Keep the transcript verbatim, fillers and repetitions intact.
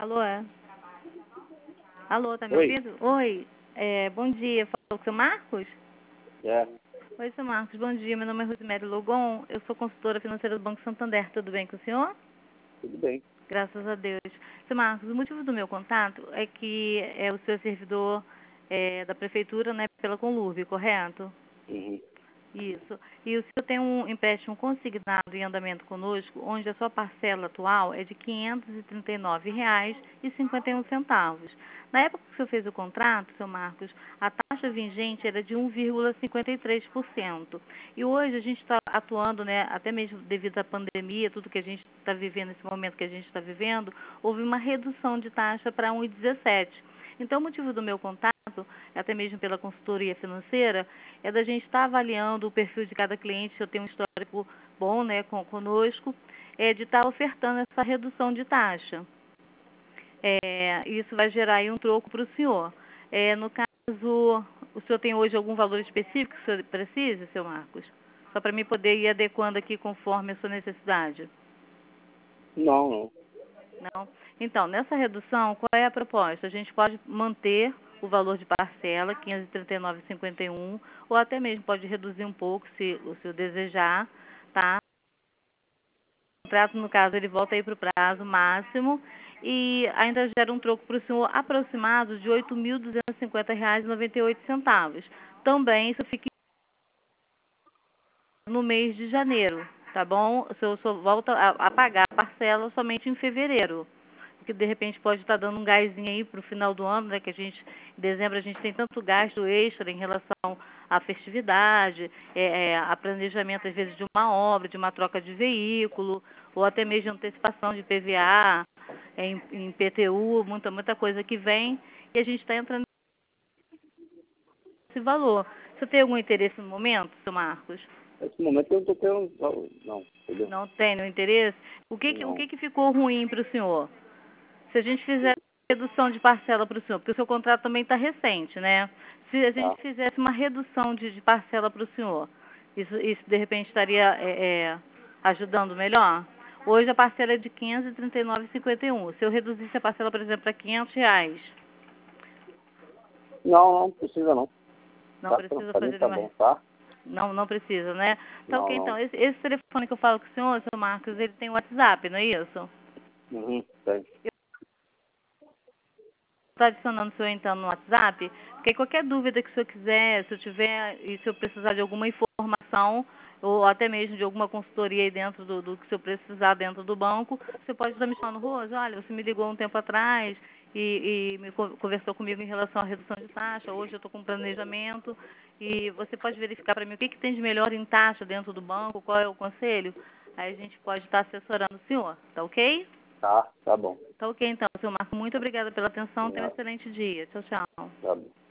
Alô, é? Alô, tá me Oi. ouvindo? Oi, é, bom dia. Falou com o seu Marcos? É, Oi, seu Marcos, bom dia. Meu nome é Rosemary Logon, eu sou consultora financeira do Banco Santander. Tudo bem com o senhor? tudo bem. Graças a Deus. Seu Marcos, o motivo do meu contato é que é o seu servidor é, da prefeitura, né, pela Conlurb, correto? Uhum. Isso. E o senhor tem um empréstimo consignado em andamento conosco, onde a sua parcela atual é de quinhentos e trinta e nove reais e cinquenta e um centavos. Na época que o senhor fez o contrato, seu Marcos, a taxa vigente era de um vírgula cinquenta e três por cento. E hoje a gente está atuando, né, até mesmo devido à pandemia, tudo que a gente está vivendo, nesse momento que a gente está vivendo, houve uma redução de taxa para um vírgula dezessete por cento. Então, o motivo do meu contato, até mesmo pela consultoria financeira, é da gente estar avaliando o perfil de cada cliente, se eu tenho um histórico bom, né, com, conosco, é de estar ofertando essa redução de taxa. É, isso vai gerar aí um troco para o senhor. É, no caso, o senhor tem hoje algum valor específico que o senhor precisa, seu Marcos? Só para mim poder ir adequando aqui conforme a sua necessidade. Não, não. Não? Então, nessa redução, qual é a proposta? A gente pode manter o valor de parcela, quinhentos e trinta e nove reais e cinquenta e um centavos, ou até mesmo pode reduzir um pouco, se o senhor desejar, tá? O contrato, no caso, ele volta aí para o prazo máximo e ainda gera um troco para o senhor aproximado de oito mil duzentos e cinquenta reais e noventa e oito centavos. Também isso fica no mês de janeiro, tá bom? O senhor só volta a, a pagar a parcela somente em fevereiro. Porque de repente pode estar dando um gásinho aí para o final do ano, né? Que a gente, em dezembro, a gente tem tanto gasto extra em relação à festividade, é, é, a planejamento, às vezes, de uma obra, de uma troca de veículo, ou até mesmo de antecipação de P V A, é, em, em P T U, muita, muita coisa que vem, e a gente está entrando nesse valor. Você tem algum interesse no momento, seu Marcos? Nesse momento eu não tô tendo. Não, não, entendeu? Não tem nenhum interesse? O que, que, o Não. que, que ficou ruim para o senhor? Se a gente fizer redução de parcela para o senhor, porque o seu contrato também está recente, né? Se a Tá. gente fizesse uma redução de, de parcela para o senhor, isso, isso de repente estaria é, é, ajudando melhor? Hoje a parcela é de quinhentos e trinta e nove reais e cinquenta e um centavos. Se eu reduzisse a parcela, por exemplo, para quinhentos reais, Não, não precisa não. não Tá, pra precisa pra mim fazer tá nenhuma. bom, tá? Não, não precisa, né? Tá Não, ok, então. não. Esse, esse telefone que eu falo com o senhor, seu Marcos, ele tem WhatsApp, não é isso? Uhum, tem. Estou adicionando o senhor então no WhatsApp, porque qualquer dúvida que o senhor quiser, se eu tiver e se eu precisar de alguma informação, ou até mesmo de alguma consultoria aí dentro do, do que o senhor precisar dentro do banco, você pode estar me chamando, Rose, olha, você me ligou um tempo atrás e, e me co- conversou comigo em relação à redução de taxa, hoje eu estou com um planejamento, e você pode verificar para mim o que, que tem de melhor em taxa dentro do banco, qual é o conselho, aí a gente pode estar assessorando o senhor, tá ok? Tá, tá bom. Tá ok, então, seu Marco. Muito obrigada pela atenção. Tenha um Obrigado. excelente dia. Tchau, tchau. Tá bom.